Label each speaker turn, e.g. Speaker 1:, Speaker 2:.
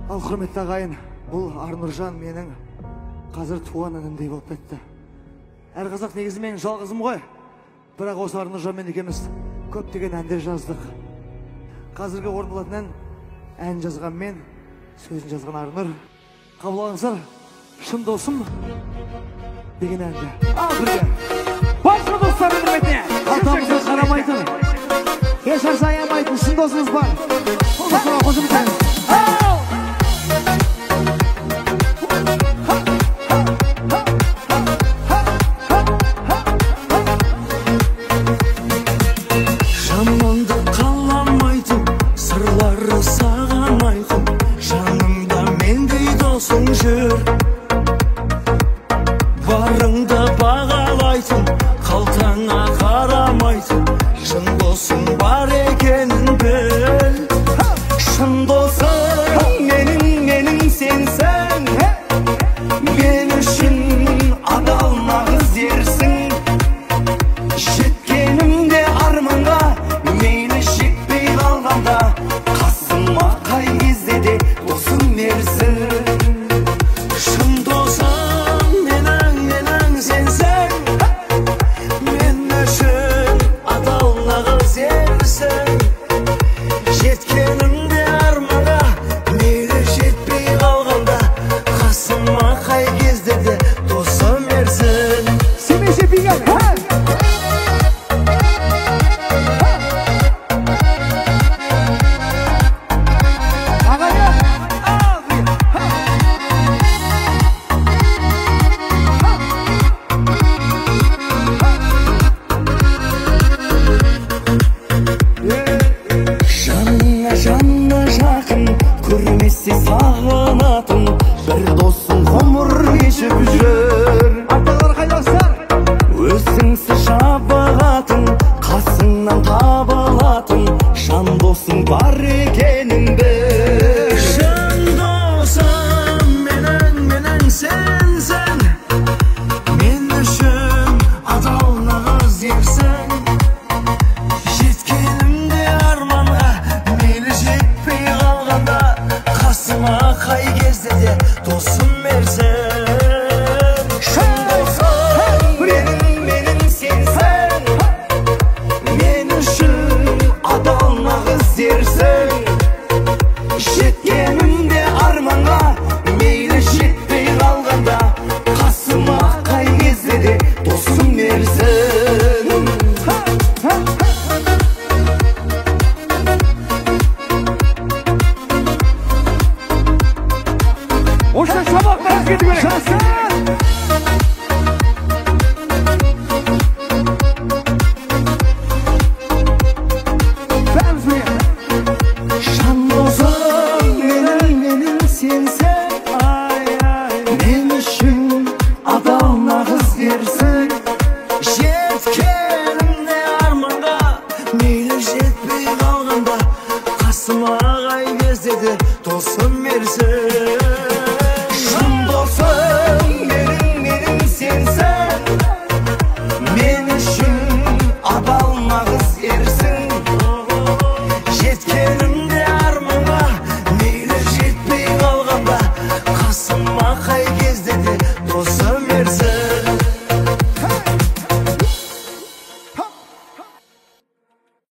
Speaker 1: Ал құрметті ағайын, бұл Арнұржан менің қазір туған інімдей болып кетті. Әр қазақ негізі менің жалғызым ғой. Бірақ осы Арнұржанмен екеуміз көптеген әндер жаздық. Қазіргі орындалатын ән жазған мен, сөзін жазған Арнұр. Қабыл алыңыздар, шын досым деген әнді. Ал бірге. Басқа достардың құрметіне. Қалтамызға қарамайтын, ешқашан аямайтын шын досымыз бар. Сол достарға қошеміз ән.
Speaker 2: Жаманды қаламайтын, сырлары саған айқын, жаныңда мендей досың жүр. Барыңды бағалайтын, қалтаңа қарамайтын, шын досың бар екенін біл. Шын досың менің сенсің, мен үшін адал нағыз ерсің. Жеткенімде арманға, мейлі жетпей қалғанда, қасыма қай кезде де досым мерсің. Шын досым менің сенсің, мен үшін адал нағыз ерсің. Жеткенімде арманға, мейлі жетпей қалғанда, қасыма қай кезде де досым мерсің.
Speaker 1: Семейше бейген,
Speaker 2: Жанына жақын, көрмесе сағынатын, бір досың ғұмыр кешіп жүр.
Speaker 1: арталар қайдасыздар?
Speaker 2: Өзіңсі шапағатын, қасыңнан табылатын, жан досың бар екенін біл. Жан досым менің сенсің, мен үшін адал нағыз ерсің. Жеткенімде арманға, мейлі жетпей қалғанда, қасыма қай кезде де досым мерсің. Шын досым менің сенсің, мен үшін адал нағыз ерсің. Жеткенімде арманға, мейлі жетпей қалғанда, қасыма қай кезде де досым мерсің.
Speaker 1: Осылай сабақтарыңыз кету керек. Жасын! Бәріміз бірге.
Speaker 2: Жан досым менің сенсің, мен үшін адал нағыз ерсің. Жеткенімде арманға, мейлі жетпей қалғанда, қасыма қай кезде де досым мерсің.